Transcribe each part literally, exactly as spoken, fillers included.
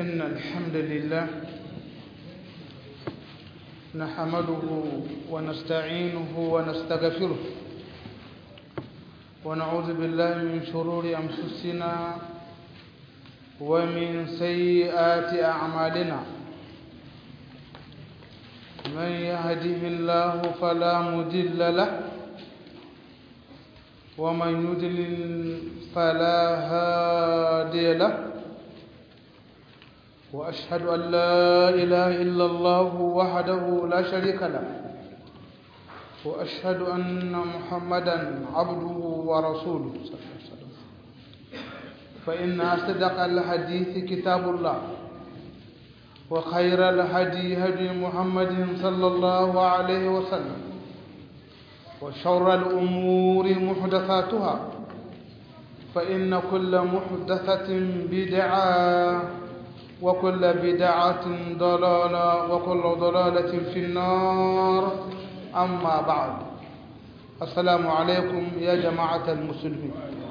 إن الحمد لله نحمده ونستعينه ونستغفره ونعوذ بالله من شرور أنفسنا ومن سيئات أعمالنا من يهده الله فلا مضل له ومن يضلل فلا هادي له وأشهد أن لا إله إلا الله وحده لا شريك له وأشهد أن محمدا عبده ورسوله صلى الله عليه وسلم فإن أصدق الحديث كتاب الله وخير الهدي هدي محمد صلى الله عليه وسلم وشر الأمور محدثاتها فإن كل محدثة بدعة وكل بدعة ضلالة وكل ضلالة في النار أما بعد السلام عليكم يا جماعة المسلمين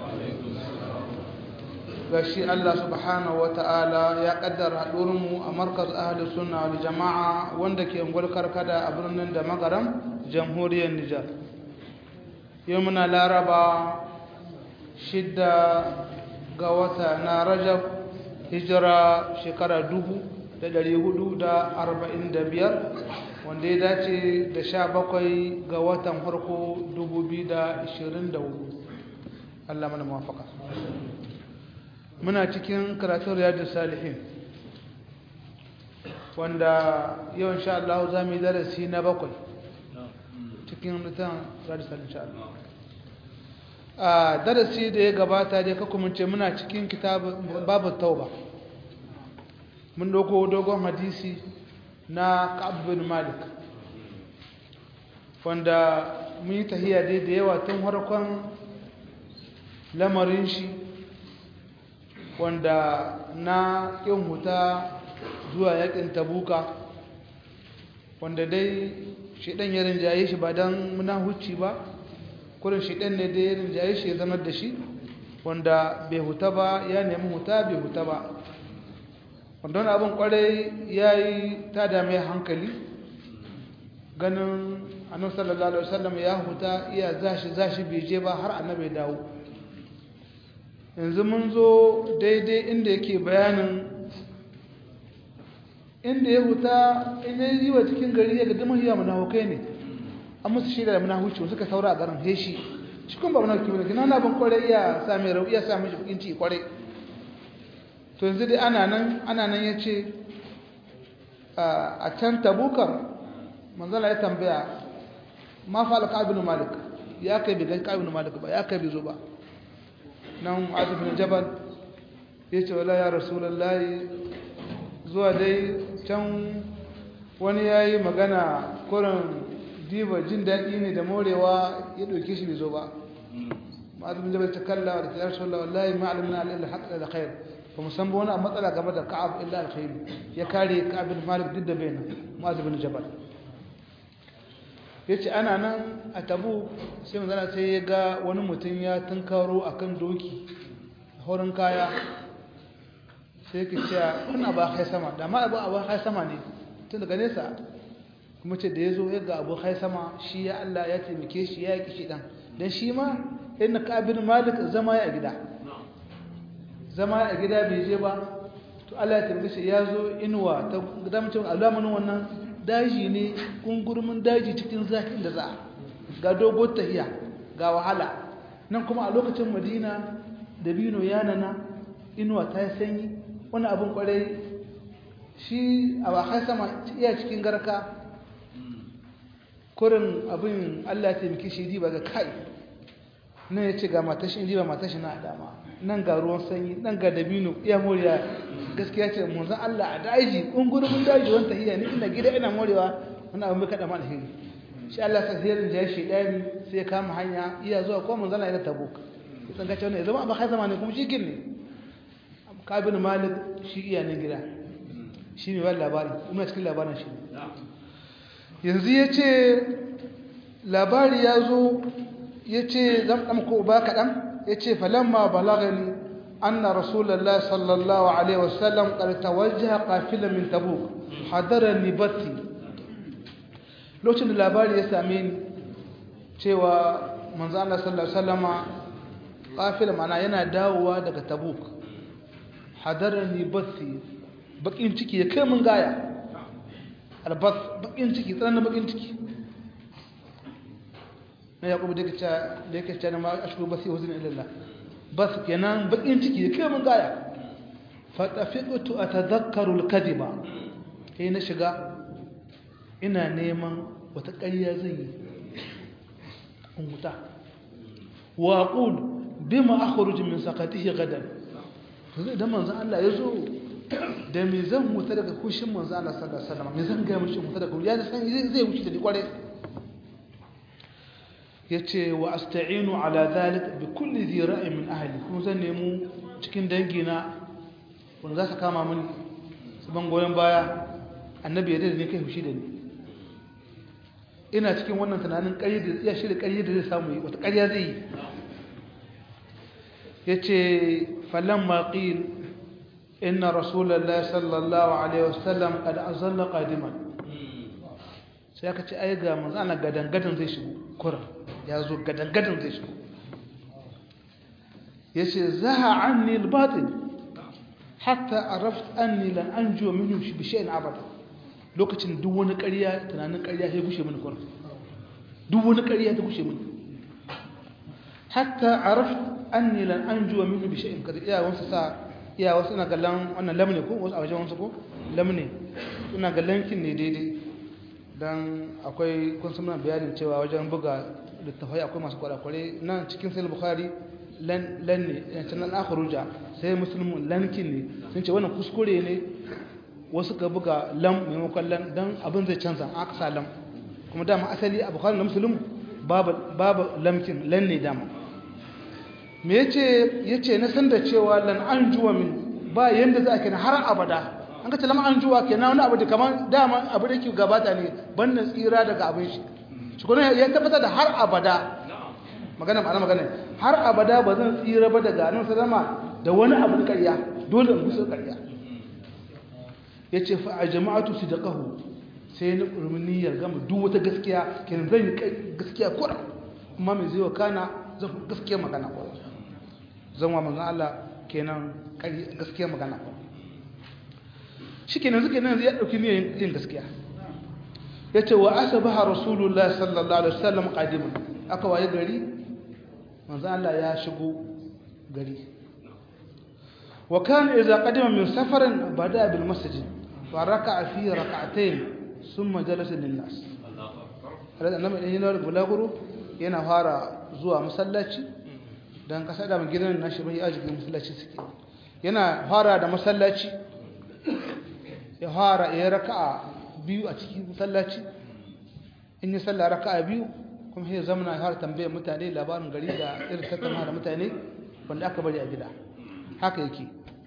gashi Allah subhanahu wa ta'ala ya kaddara haɗurinmu a markaz ahli sunna wal jama'a wanda ke ungwar karkada a birnin da magaram jamhuriyar Nijar yau muna laraba shidda ga wata na Rajab hijira shekara dubu da ɗari hudu da arba'in da biyar wanda ya dace da sha bakwai ga watan farko dubu biyu da ashirin da hudu Allah mana mawafaka muna cikin karatun riyadus salihin wanda yau insha Allah za mu yi darasi na bakwai cikin littafin riyadus salihin insha Allah a darasi da ya gabata dai ka kuma ce muna cikin kitab babu tauba mun dauko dogon hadisi na Ka'ab bin Malik wanda mun yi tahiyya dai da yawa tun farkon lamarin shi wanda na kin huta zuwa yakin Tabuka wanda dai shedan ya rinjaye shi ba dan muna huci ba kurin shedan ne dai ya rinjaye shi ya zama da shi wanda bai huta ba ya nemi huta bai huta ba wanda wani abin kwarai ya yi tada mai hankali ganin annabi sallallahu alaihi wasallam ya huta iya zashi zashi bai je ba har annabi dawo yanzu mun zo daidai inda yake bayanin inda ya huta in ya yi wa cikin gari ya ga dimar yawa munafukai ne an musu shirya da munafuci suka saura a garin heshi cikin ba munafuki ne kina na ban kwarai iya sami rau iya sami shi bukin ci kwarai to yanzu dai ana nan ana nan ya ce a can tabukar manzala ya tambaya ma fa alka ibn malik ya kai bi ga ibn malik ba ya kai bi zo ba nan mu'adh bin jabal yace wala ya rasulullahi zuwa dai can wani yayi magana kurin diba jin dadi ne da morewa ya dauke shi bai zo ba mu'adh bin jabal ta kalla da ya rasulullahi wallahi ma alimna illa haqq da khair kuma san ba wani matsala game da Ka'ab illa alkhair ya kare Ka'ab bin Malik duk da baina Mu'adh bin Jabal yace ana nan a Tabu sai manzana sai ya ga wani mutum ya tunkaro akan doki horin kaya sai yake cewa wannan ba kai sama da ma abu abu kai sama ne tun daga nesa kuma ce da yazo ya ga abu kai sama shi ya Allah ya taimake shi ya yaki shi dan dan shi ma inna Ka'ab bin Malik zama ya gida zama a gida bai je ba to Allah ya tambaye shi ya zo inuwa ta damcin alamun wannan daji ne kungurmin daji cikin zakin da za ga dogon tahiya ga wahala nan kuma a lokacin Madina dabino yanana inuwa ta sanyi wani abin kwarai shi a bakai sama iya cikin garka kurin abin Allah ya taimake shi riba ga kai nan ya ce ga matashin riba matashin na dama nan ga ruwan sanyi nan ga dabino iya moriya gaskiya ce manzon Allah a daji kungurumin daji wanda iya ni ina gida ina morewa wannan abin kada ma alheri shi Allah sa hirin da shi dani sai ya kama hanya iya zuwa ko manzon Allah ya Tabuk san ga cewa zama ba kai zamani kuma shi kin ne Kabin Malik shi iya nan gida shi ne wannan labarin ina cikin labarin shi yanzu yace labari ya zo yace zan dan ko ba kadan yace falamma balagani أن رسول الله صلى الله عليه وسلم قد توجه قافلا من تبوك حضرني بطي لوشن الأباري يسامين cewa manzo Allah sallallahu alaihi wasallama qafila mana yana dawowa daga Tabuk hadarani bathi bakin ciki ya kai mun gaya albas bakin ciki tsananin bakin ciki na yakubu da kace da yake cewa ma ashku basi huzn ila Allah bas kenan bakin ciki ya kai mun gaya fa tafiqtu atadhakkaru alkadiba kai na shiga ina neman wata ƙarya zan yi umuta wa aqul bima akhruj min saqatihi gadan idan manzo Allah yazo da me zan muta daga kushin manzo Allah sallallahu alaihi wasallam me zan ga mishi muta daga ya san zai wuce da ni kware yace wa asta'inu ala zalik bi kulli dhi ra'i min ahli kuma zan nemo cikin dangina wanda za su kama mini su ban goyen baya annabi ya da ni kai fushi da ni ina cikin wannan tunanin ƙarya da ya shirya ƙarya da zai samu yi wata ƙarya zai yi ya ce falon maƙil inna rasulallah sallallahu alaihi wasallam kada an zalla ƙadiman sai aka ce ai ga manzo ana gadangadan zai shigo kura ya zo gadangadan zai shigo ya ce zaha anni albatil hatta araft anni lan anju minhu bi shay'in abada lokacin duk wani ƙarya tunanin ƙarya ya gushe mini kwarfi duk wani ƙarya ta gushe mini hatta araf anni lan anjuwa minhu bi shay'in kada iya wasu sa iya wasu na gallan wannan lamne ko wasu a wajen wasu ko lamne ina gallan kin ne daidai dan akwai kun san bayanin cewa wajen buga littafai akwai masu kwarakware nan cikin sahih bukhari lan lan ne yace nan akhruja sai muslimun lankin ne sun ce wannan kuskure ne wasu ka buga lam maimakon lam don abin zai canza aka sa lam kuma dama asali a bukhari da muslim babu lamkin lan ne dama me yace yace na san da cewa lan anjuwa min ba yanda za a kina har abada an ka ce lam anjuwa kenan wani abu da kamar dama abu da yake gabata ne banna tsira daga abin shi shi kuma ya tabbata da har abada magana ma'ana magana har abada ba zan tsira ba daga nan zama da wani abu da ƙarya dole in gusa ƙarya ya ce fa a jama'atu su da ƙahu sai na ƙurminiyar gama duk wata gaskiya kenan zan yi gaskiya kura kuma mai zai wa kana zan gaskiya magana kura zan wa manzan Allah kenan gaskiya magana kura shi kenan zuke nan zai ɗauki niyyar yin gaskiya ya ce wa asabaha rasulullah sallallahu alaihi wasallam qadiman aka waye gari manzan Allah ya shigo gari wa kana idza qadima min safarin bada bil masjid فركع فيه ركعتين ثم جلس للناس هذا annabi idan yana da bulaguro yana fara zuwa masallaci dan kasa da gidan nashi bai aji gidan masallaci suke yana fara da masallaci ya fara ya raka'a biyu a cikin masallaci in ya salla raka'a biyu kuma sai zamana har tambayar mutane labarin gari da irin tattauna da mutane wanda aka bari a gida haka yake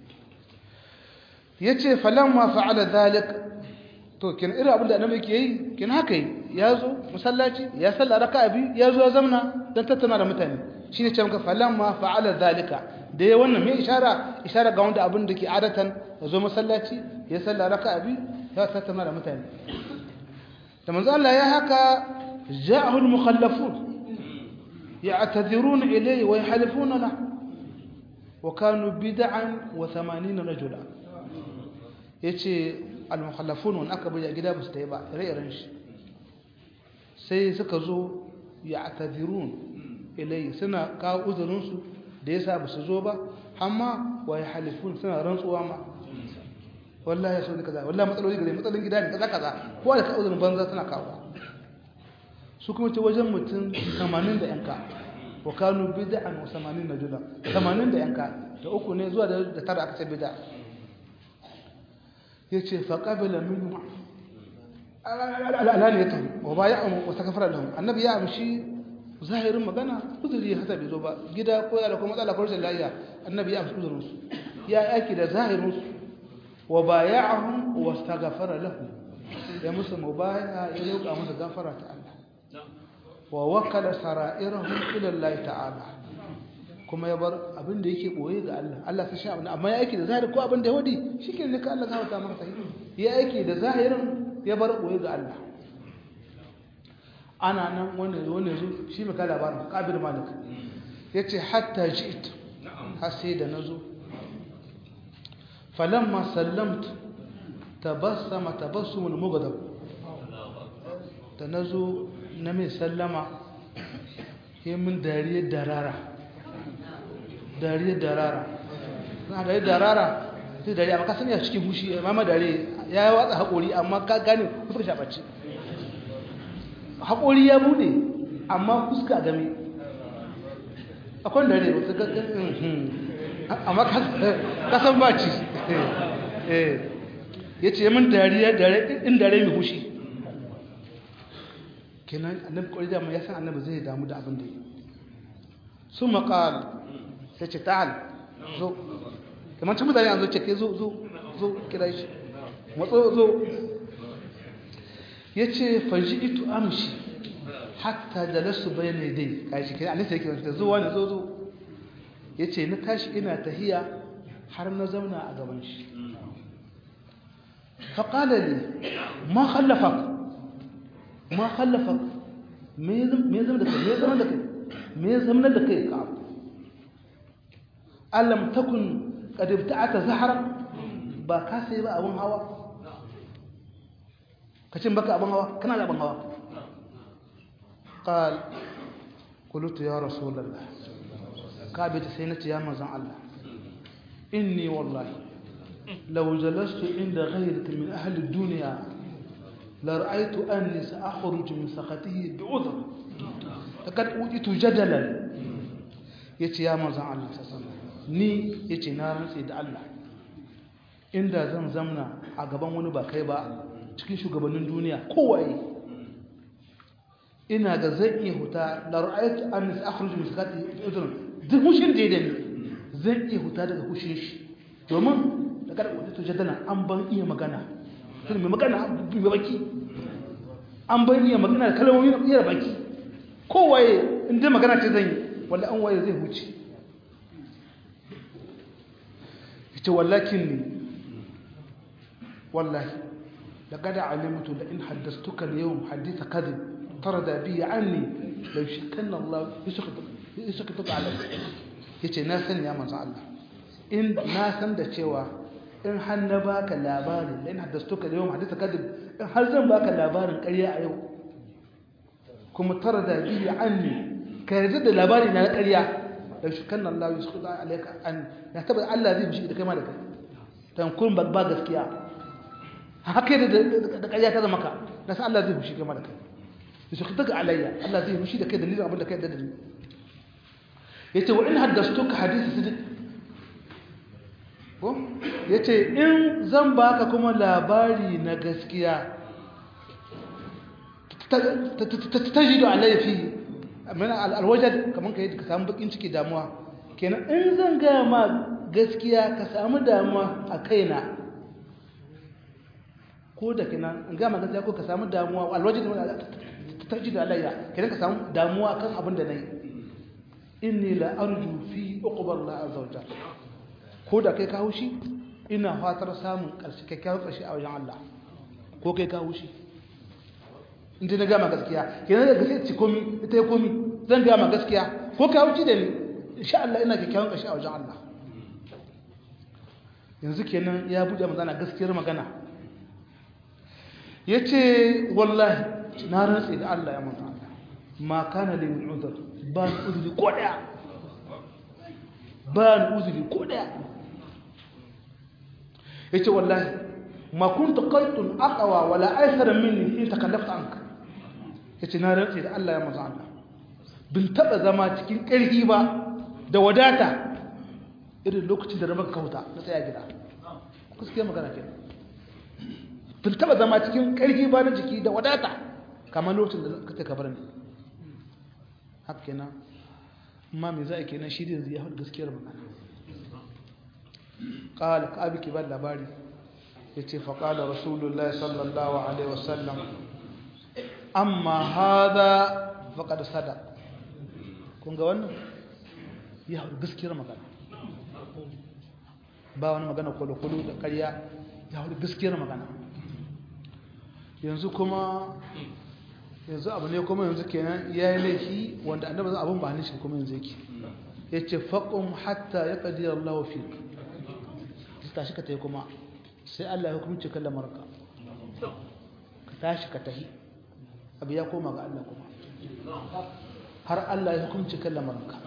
yace falamma fa'ala zalik to kin irin abin da annabi yake yi kin haka yi yazo musallaci ya salla raka'a biyu yazo ya zamna dan tattauna da mutane shine ce maka falamma fa'ala zalika da ya wannan me ishara ishara ga wanda abin da ke adatan yazo musallaci ya salla raka'a biyu ya tattauna da mutane da manzo Allah ya haka ja'ahu al-mukhallafun ya'tadhiruna ilayhi wa yahlifuna lahu wa kanu bid'an wa thamanina rajula yace al-mukhallafun wanda aka baje gida ba su tayi ba ire-iren shi sai suka zo ya'tadhirun ilayhi suna kawo uzurin su da yasa ba su zo ba amma wa yahlifun suna rantsuwa ma wallahi ya so ne kaza wallahi matsaloli gare matsalolin gida ne kaza kaza ko da ka uzurin banza suna kawo su kuma ce wajen mutum tamanin da yanka wa kanu bid'an wa tamanin rajula tamanin da yanka da uku ne zuwa da tara aka ce bid'a yace fa qabila minhum alaniyatan wa bai'ahum wa takafara lahum annabi ya amshi zahirin magana uzuri hata bai zo ba gida ko yara ko matsala ko rashin lafiya annabi ya amshi uzurin su ya aiki da zahirin su wa bai'ahum wa astaghfara lahum ya musu mubai'a ya roƙa musu gafara ta Allah wa wakala sara'irahum ila Allah ta'ala kuma ya bar abin da yake boye ga Allah Allah sai sha abin amma ya aiki da zahiri ko abin da ya wadi shikenan ne ka Allah zai ta maka sahihi ya aiki da zahirin ya bar boye ga Allah ana nan wanda wanda yazo shi mai kala labarin Qabir Malik yace hatta ji'it har sai da nazo falamma sallamtu tabassama tabassumul mughdab da nazo na mai sallama sai mun dariyar darara dariyar darara na dariyar darara sai dariya amma ka sani a cikin hushi mama dare ya watsa haƙori amma ka gane fuska shafaci haƙori ya bude amma fuska game akwai dare wasu gaggan amma ka san ba ci ya ce mun dariya in dare mai hushi kenan annabi ƙwari da ya san annabi zai damu da abin da yi sun maƙal sai ce ta'al zo kamar cin mutane an zo ce ke zo zo zo kira shi matso zo ya ce faji ito amshi hatta da lasu bayan ne dai ka shi kira anisa yake wanda zuwa ne zo zo ya ce na tashi ina tahiya har na zauna a gaban shi faƙala ne ma khallafak ma khallafak me zama da kai me zama da kai me zama da kai ka alam takun qad ibta'ata zahra ba ka sai ba abun hawa kacin baka abun hawa kana da abun hawa qal qultu ya rasulullah ka bi ta sai nace ya manzon Allah inni wallahi law jalastu inda ghayrika min ahli ad-dunya لرأيت أني سأخرج من سخطه بعذر لقد أوتيت جدلا يتي يا مزان الله صلى الله عليه وسلم ni yace na rantsi da Allah inda zan zamna a gaban wani ba kai ba cikin shugabannin duniya kowaye ina ga zan iya huta la ra'aytu an akhruju min sakati udun duk mushin da yake zan iya huta daga kushin shi domin da kada wani to jadana an ban iya magana tun mai magana mai baki an ban iya magana da kalmomi na iya baki kowaye inda magana ce zan yi wanda an waye zai huce ita wallakin ni wallahi laqad alimtu la in haddathtuka al-yawm hadith kadhib tarada bi anni law shakana Allah yusqitu yusqitu alayhi yace na san ya manzo Allah in na san da cewa in har na baka labari la in haddathtuka al-yawm hadith kadhib in har zan baka labarin ƙarya a yau kuma tarada bi anni ka yarda da labari na ƙarya da shukanna Allah yusqitu alayka an ya tabbata Allah zai bishi da kai ma da kai dan kun ba gaskiya haka da da ƙarya ta zama ka da sai Allah zai bishi kai ma da kai yusqitu alayya Allah zai bishi da kai dalilin abin da kai da dalili yace wa in haddathtuka hadisi sidiq ko yace in zan baka kuma labari na gaskiya tajidu alayya fi mana alwajad kaman kai ka samu bakin ciki damuwa kenan in zan ga ma gaskiya ka samu damuwa a kaina ko da kenan in ga ma gaskiya ko ka samu damuwa alwajad tajidu alayya kenan ka samu damuwa kan abin da nayi inni la arju fi uqbar la azza wa jalla ko da kai ka haushi ina fatar samun karshe kyakkyawar karshe a wajen Allah ko kai ka haushi in na gama gaskiya kenan da gaskiya ci komi ita ya komi zan gama gaskiya ko ka haushi da ni insha Allah ina kyakkyawar karshe a wajen Allah yanzu kenan ya buɗe magana gaskiyar magana yace wallahi na rantsi da Allah ya mutu Allah ma kana li min udhr ba uzuri ko daya ba uzuri ko daya yace wallahi ma kuntu qaltun aqwa wala aysara minni in takallafta anka yace na rantsi da Allah ya manzo Allah bin taba zama cikin ƙarfi ba da wadata irin lokacin da rabaka kauta na tsaya gida kuske magana kenan bin taba zama cikin ƙarfi ba na jiki da wadata kamar lokacin da kace ka bar ni haka kenan amma me za a kenan shi da ya haɗu gaskiyar magana قال كأبي كبار لباري يتي فقال رسول الله صلى الله عليه وسلم أما هذا فقد صدق كون ga wannan ya haɗu gaskiyar magana ba wani magana kwalo-kwalo da ƙarya ya haɗu gaskiyar magana yanzu kuma yanzu abu ne kuma yanzu kenan ya yi laifi wanda annabi zan abin ba hannun shi kuma yanzu yake ya ce faƙon hatta ya ƙadiyar Allah fi ka tashi ka tafi kuma sai Allah ya hukumci kan lamarka ka tashi ka tafi abu ya koma ga Allah kuma har Allah ya hukumci kan lamarka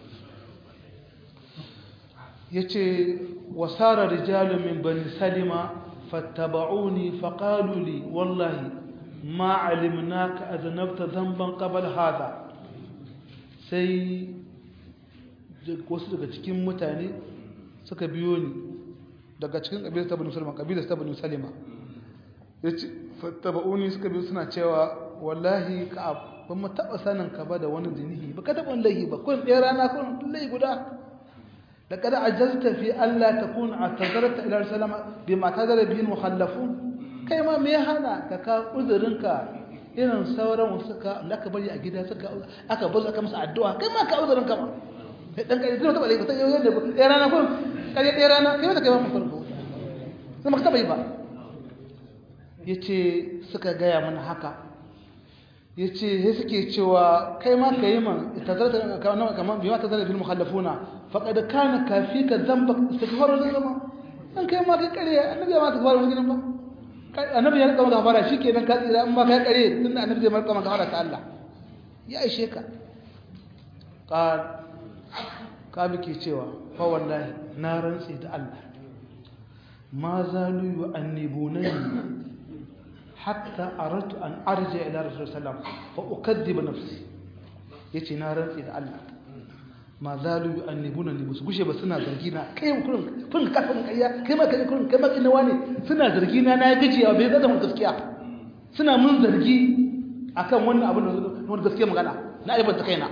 ya ce wasara rijalun min bani salima fattaba'uni faƙalu li wallahi ma alimnaka aznabta dhanban qabla hada sai wasu daga cikin mutane suka biyo ni daga cikin kabilar ta bani salima kabilar ta bani salima yace fattaba'uni suka biyo suna cewa wallahi ka ban mu taba sanin ka ba da wani zinihi ba ka taba lahi ba kun ɗaya rana kun lahi guda da kada ajazta fi alla takun atazarta ila salama bima tazara bihi mukhallafun kai ma me hana ka ka uzurinka irin sauran wasu ka da aka bari a gida suka aka bazu aka musu addu'a kai ma ka uzurinka ma dan kai dole ta bale ba ta yau da ɗaya rana kun kai ɗaya rana kai ma kai ma farko sai maka taba yi ba yace suka gaya mana haka yace sai suke cewa kai ma kai man tazarta kamar kamar bima tazara bil mukhallafuna faqad kana kafika dhanbak istighfaru zama dan kai ma kai kare annabi ma istighfaru wani gidan ba annabi ya rika maka fara shikenan ka tsira amma kai kare tunda annabi zai marka maka fara ta Allah ya aishe ka qal ka bike cewa fa wallahi na rantsi da Allah ma zalu yu'annibunani hatta aradtu an arji ila rasul sallam fa ukaddiba nafsi yace na rantsi da Allah ma zalu yu'annibunani musu gushe ba suna zargi na kai kurin kun ka san kayya kai ma kai kurin kai ma kin wani suna zargi na na gajiya bai zama gaskiya suna mun zargi akan wannan abin da wannan gaskiya magana na aibanta kaina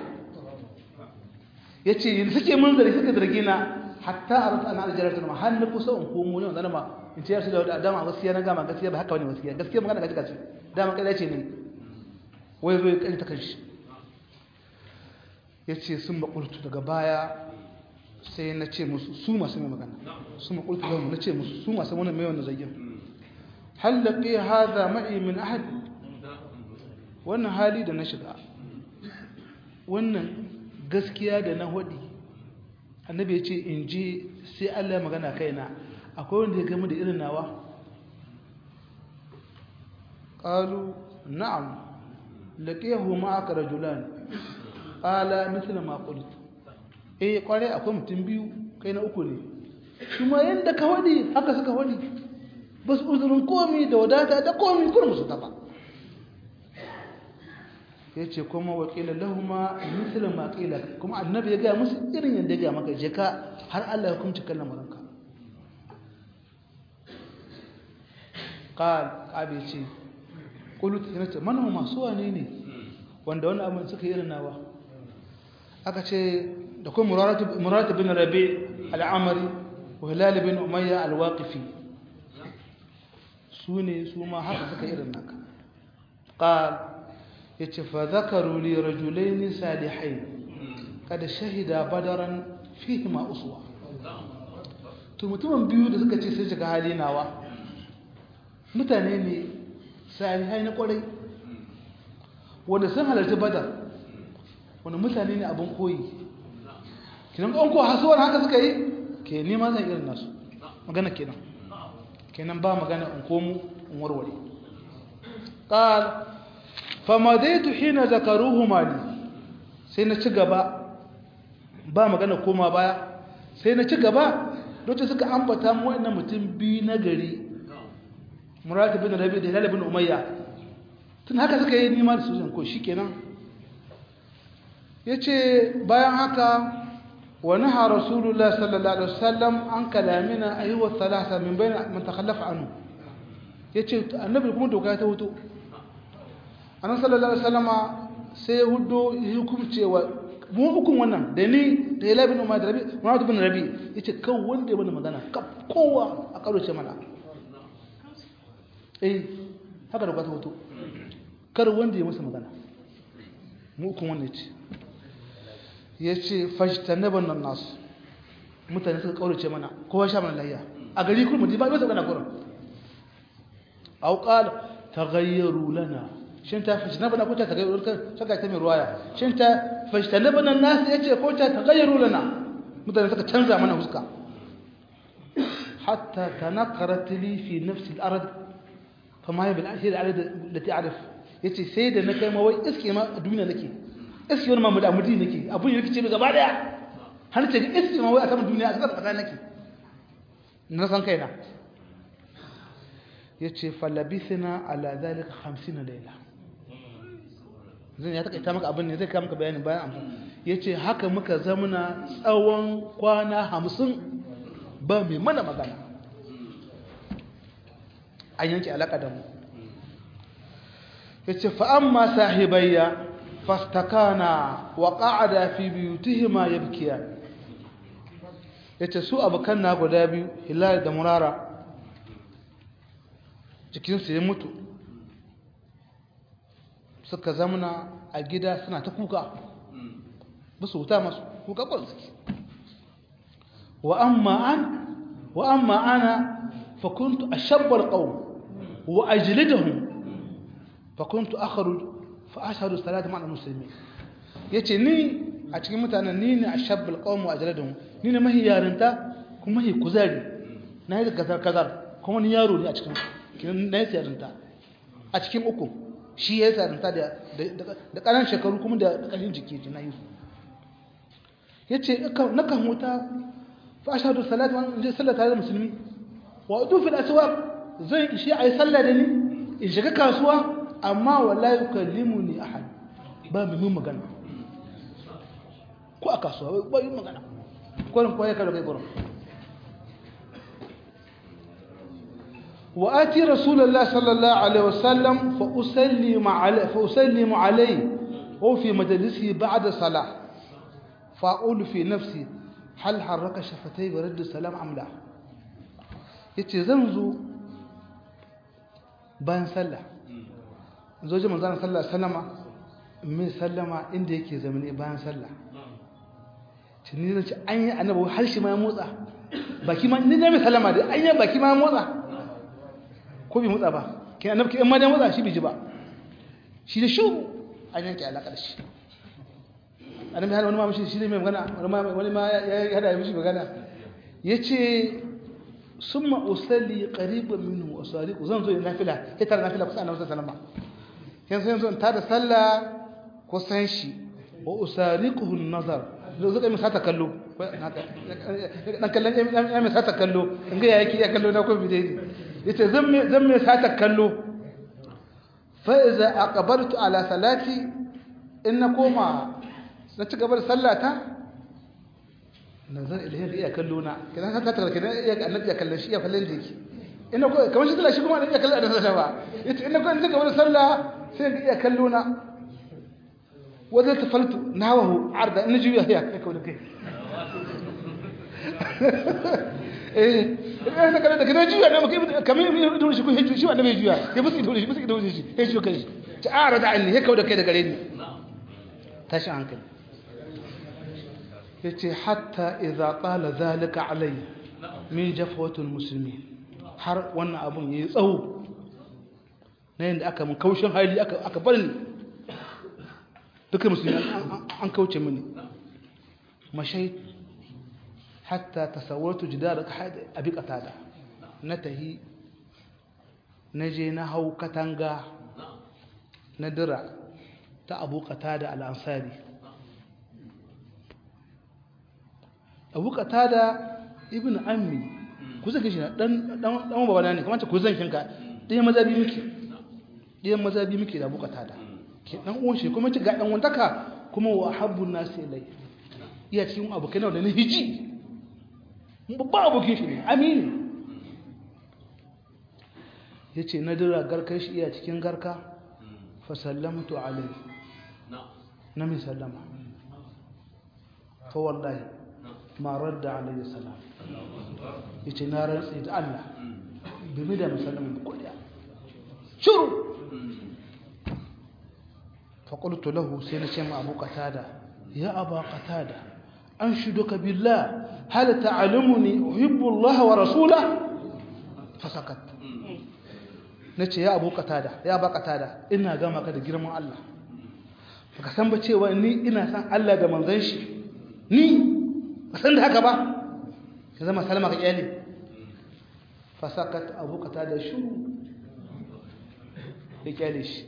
yace yin suke mun zargi suka zargi na hatta arata ana aljaratu ma har na kusa in komo ne wannan ma in ce yasu da dama gaskiya na gama gaskiya ba haka bane gaskiya gaskiya magana gaji gaci dama kai ce ne wai zai kai ta kanshi yace sun makultu daga baya sai na ce musu su masu mai magana su makultu da na ce musu su masu wannan mai wannan zagin hal laqi hadha ma'i min ahad wannan hali da na shiga wannan gaskiya da na hodi annabi ya ce in ji sai Allah ya magana kaina akwai wanda ya gama da irin nawa qalu na'am laqiyahu ma'aka rajulan qala mithla ma qult eh kware akwai mutum biyu kai na uku ne kuma yanda ka wadi haka suka wadi bas uzurin komi da wadata da komi kun musu tafa yace kuma wakila lahumma mithla ma qila kuma annabi ya ga musu irin yanda ya ga maka je ka har Allah ya hukunci kallon maranka qal abi ce kulut yana man huma suwane ne wanda wannan abin suka yi irin nawa aka ce da kuma muraratu muraratu bin rabi al-amri wa hilal bin umayya al-waqifi sune su ma haka suka yi irin naka qal yace fa zakaru li rajulaini salihain kada shahida badaran fihi ma uswa to mutumin biyu da suka ce sai shiga hali nawa mutane ne salihai na kwarai wanda sun halarci badar wanda mutane ne abin koyi kinan an ko hasuwar haka suka yi ke nema zan irin nasu magana kenan kenan ba magana in komo in warware qal famadaitu hina zakaruhuma li sai na ci gaba ba magana koma baya sai na ci gaba lokacin suka ambata mu wannan mutum biyu na gari Murad bin Rabi da Hilal bin Umayya tun haka suka yi nima da su ko shikenan yace bayan haka wa naha rasulullah sallallahu alaihi wasallam an kalamina ayyuha thalatha min bayn man takhallafa anhu yace annabi kuma doka ta huto annabi sallallahu alaihi wasallama sai hudo hukumcewa mu hukun wannan da ni da Hilal bin Umayya da Rabi Murad bin Rabi yace kan wanda ya bani magana kowa a karoce mana eh haka da kwata hoto kar wanda ya musu magana mu kun wannan ce yace fajtanaban nas mutane suka kaurace mana kowa sha mana layya a gari kuma ba ba kana gurin aw qala taghayyaru lana shin ta fajtanabana ko ta taghayyaru kan saka ta mai ruwaya shin ta fajtanabana nas yace ko ta taghayyaru lana mutane suka canza mana huska hatta tanaqarat li fi nafsi al-ard fama ya bil ahir al-ard allati a'rif yace sai da na kai ma wai iske ma a duniya nake iske wani mamu da mudi nake abun yake ce gaba daya har ce iske ma wai a saman duniya a kasar kasa nake na san kaina yace falabithna ala zalika khamsina layla zan ya takaita maka abin ne zai kai maka bayanin bayan amsa yace haka muka zamuna tsawon kwana hamsin ba mai mana magana an yanke alaka da mu yace fa amma sahibayya fastakana wa qa'ada fi buyutihima yabkiyan yace su abukan na guda biyu Hilal da Murara cikin su ya mutu suka zamana a gida suna ta kuka ba su wuta masu kuka kwan suke wa amma an wa amma ana fa kuntu ashabba alqawm wa ajliduhum fa kuntu akhruj fa ashhadu salata ma'a almuslimin yace ni a cikin mutanen ni ne ashabba alqawm wa ajliduhum ni ne mahi yarinta kuma mahi kuzari na yi kazar kazar kuma ni yaro ne a cikin kin na yi yarinta a cikin uku shi ya yi yarinta da da karan shekaru kuma da kashin jiki na yi yace na kan huta fa ashhadu salata wa je sallata da musulmi wa udu fil aswaq zai shi ai sallah da ni in shiga kasuwa amma wallahi yukallimuni ahad ba mu magana ko a kasuwa ba yi magana kullum ko ya kallo kai gurin wa ati rasulullah sallallahu alaihi wasallam fa usallimu alaihi fa usallimu alaihi wa fi majlisihi ba'da salah fa aqulu fi nafsi hal harraka shafatay wa radd salam am la yace zan zo bayan sallah zo ji manzon sallallahu alaihi wasallama mai sallama inda yake zamani bayan sallah tuni zan ce an yi annabi har shi ma ya motsa baki ma ni da mai sallama da an yi baki ma ya motsa ko bai motsa ba kin annabi kin ma da motsa shi bai ji ba shi da shu an yanke alaka da shi annabi har wani ma mishi shi ne mai magana wani ma ya hada mishi magana yace summa usalli qariban minhu wa sadiqu zan zo ina nafila sai tar nafila kusa annabi sallama yanzu yanzu ta da sallah kusan shi wa usariquhu an-nazar zo zaka mi sata kallo dan kallon ya mi sata kallo inga yake ya kallo na ko bidai yace zan me zan me sata kallo fa iza aqbaltu ala salati inna koma na ci gaba da sallata nazar ilahi ya kallo na kidan ka ta kidan ya annabi ya kallon shi ya kallon da yake inna ko kamar shi sallah shi kuma annabi ya kallon da sallah ba yace inna ko in ci gaba da sallah sai ga ya kallo na وذا تفلت نحوه عرضا نجي هيك هيك ولا كيف ايه احنا كنا كنا نجي انا كمان يدور شي كل شيء انا بيجي يبص يدور شي بس يدور شي ايش شو كذي تعارض عني هيك ولا كده قالين تاش عنك يتي حتى اذا طال ذلك علي من جفوه المسلمين har wannan abun yayi tsawo na yanda aka mun kaushin hali aka aka bar ni duka musulmi an kauce mini mashai hatta tasawwartu jidar abi qatada na tahi naje na hau katanga na dira ta abu qatada al-ansari abu qatada ibn ammi ku zaka shi dan dan dan babana ne kamar ku zan kinka dai mazabi miki dai mazabi miki da abu qatada dan uwan shi kuma ci ga dan wantaka kuma wa habbun nas ilai iya cikin abokai da ne hiji babba abokin shi ne amini yace na dira garkar shi iya cikin garka fa sallamtu alayhi na mi sallama fa wallahi ma radda alayhi salam yace na rantsi da Allah bi mi da musallama kulliya shuru فقلت له سينا شيما أبو قتادة ya aba qatada anshuduka billah hal ta'lamuni uhibbu Allah wa rasulahu fasakat nace ya abu qatada ya aba qatada ina ga maka da girman Allah baka san ba cewa ni ina san Allah da manzon shi ni ba san da haka ba ka zama salama ka kyale fasakat abu qatada shu ya kyale shi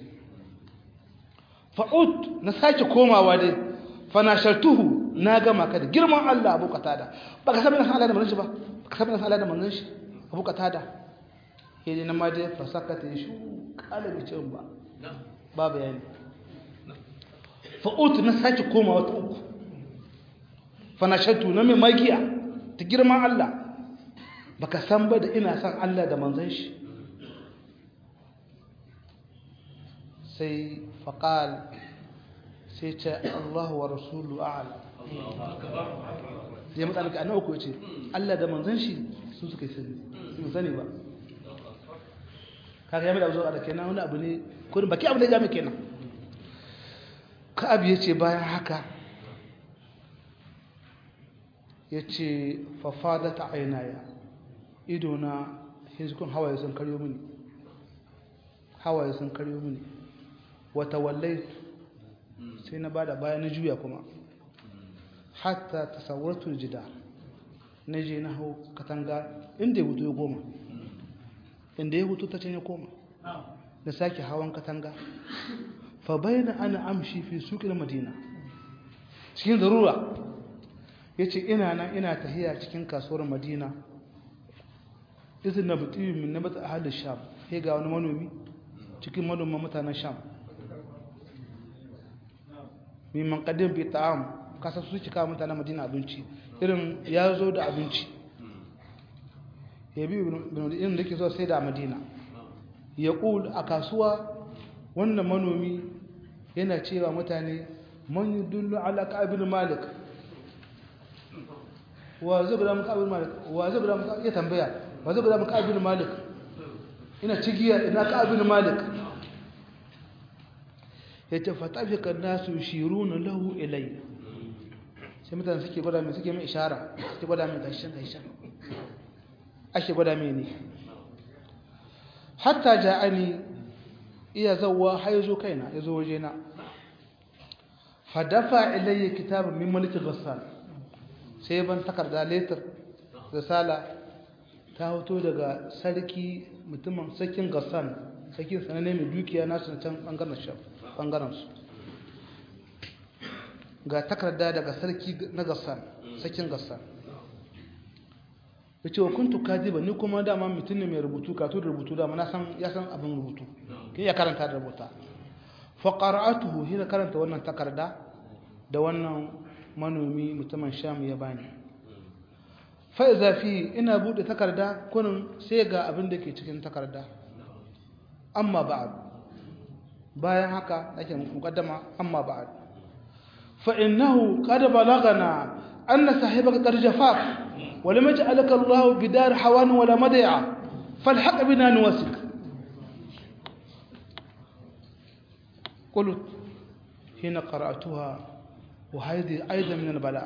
fa'ud na sake komawa dai fanashartuhu na gama ka da girman Allah abu qatada baka san ina san Allah da manzon shi ba baka san ina san Allah da manzon shi abu qatada yayin nan ma dai fasakata shu kala bicin ba ba bayani fa'ud na sake komawa ta uku fanashartu na mai magiya ta girman Allah baka san ba da ina san Allah da manzon shi sai faqal sai ce Allah wa rasulu a'lam ya mutane ka annabi ko yace Allah da manzon shi su suka yi sani su sani ba kaga ya mai da zo da kenan wani abu ne ko baki abu ne ga mai kenan ka abi yace bayan haka yace fa fadat aynaya idona hizkun hawaye sun karyo mini hawaye sun karyo mini wata wallaitu sai na bada baya na juya kuma hatta tasawwartu jida naje na hau katanga inda ya hutu ya koma inda ya hutu ta can ya koma na sake hawan katanga fa bayna ana amshi fi suqil madina cikin zarura yace ina nan ina tahiya cikin kasuwar madina izin na buti min nabat ahli sham sai ga wani manomi cikin manoman mutanen sham mimman kadin bi ta'am kasa su cika mutanen madina abinci irin ya zo da abinci ya bi irin da ke zo sai da madina ya ƙul a kasuwa wannan manomi yana cewa mutane man yi dullu ala ka'abin malik wa zai guda muka abin malik wa zai guda muka iya tambaya wa zai guda muka abin malik ina cigiya ina ka'abin malik ya ce fatafika nasu shiruna lahu ilai sai mutane suke gwada mai suke mai ishara suke gwada mai gaishen gaishen ake gwada mai ne hatta ja'ani iya zawwa har zo kaina ya zo wajena fadafa ilayya kitabun min malik ghassan sai ban takarda letter risala ta hoto daga sarki mutumin sakin ghassan sakin sanane mai dukiya nasu can bangaren shaf ɓangarensu ga takarda daga sarki na gassan sakin gassan ya ce wa kuntu kadiba ni kuma dama mutum ne mai rubutu katu da rubutu dama na san ya san abin rubutu kin ya karanta da rubuta fa qara'atuhu hina karanta wannan takarda da wannan manomi mutumin sham ya bani fa iza fi ina bude takarda kunin sai ga abin da ke cikin takarda amma ba'd bayan haka nake mukaddama amma ba'd fa innahu qad balagana anna sahibaka qad jafak wa lam yaj'alaka Allah bidar hawan wala mad'a falhaq bina nuwasik قلت حين قرأتها وهذه أيضا من البلاء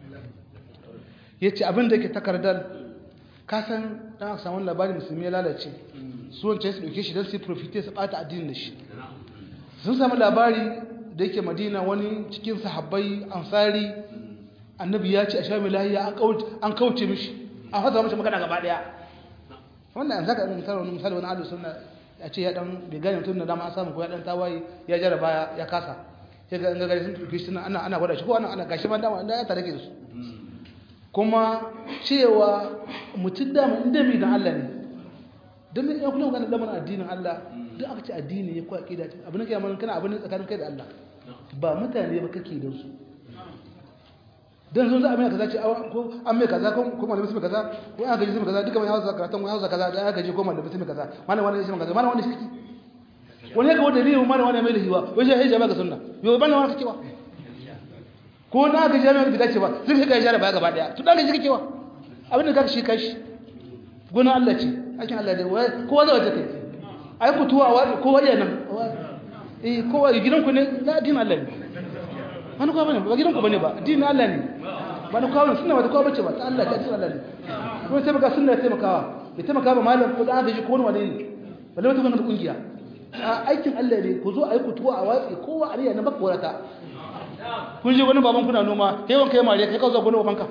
yace abin da yake takardar kasan dan aka samu labarin musulmi ya lalace su wance su dauke shi dan su profite su bata addinin da shi sun samu labari da yake Madina wani cikin sahabbai ansari annabi ya ce a sha milahiya an kauce an kauce mishi an fasa mishi magana gaba daya wannan an saka misali wani misali wani ahlus sunna ya ce ya dan bai gane mutum da dama an samu ko ya dan tawaye ya jaraba ya kasa sai ga ga gari sun dauke shi ana ana gwada shi ko ana ana gashi ban dama ya tare ke su kuma cewa mutum dama inda mai dan Allah ne don mai yan kullum ganin lamarin addinin Allah duk aka ce addini ne ko aqida ce abin da kai mana kana abin tsakanin kai da Allah ba mutane ba kake da su dan sun za a mai kaza ce ko an mai kaza ko kuma da musulmi kaza ko an gaji musulmi kaza duka mai hausa karatun hausa kaza da aka gaji ko da musulmi kaza mana wani shi kaza mana wani shi wani ga wanda ne mana wani mai da hiwa wai sai jama'a ga sunna yo bana wani kake wa ko na ga jami'ar da dace ba sai ka jara baya gaba daya to dan ga kake wa abin da kake shi kashi gona Allah ce aikin Allah ne kowa zai waje kai ai ku tuwa wa kowa ya nan eh kowa gidan ku ne na din Allah ne wani kwa bane ba gidan ku bane ba addinin Allah ne ba na kawo sunna ba ta kawo bace ba ta Allah ta addinin Allah ne kuma sai baka sunna taimakawa ya taimaka ba malam ko da aka ji ko wani wane ne balle mutum da kungiya a aikin Allah ne ku zo ayi kutuwa a watsi kowa ariya na baka warata kun je wani baban kuna noma kai wanka ya mare kai ka zo gona babanka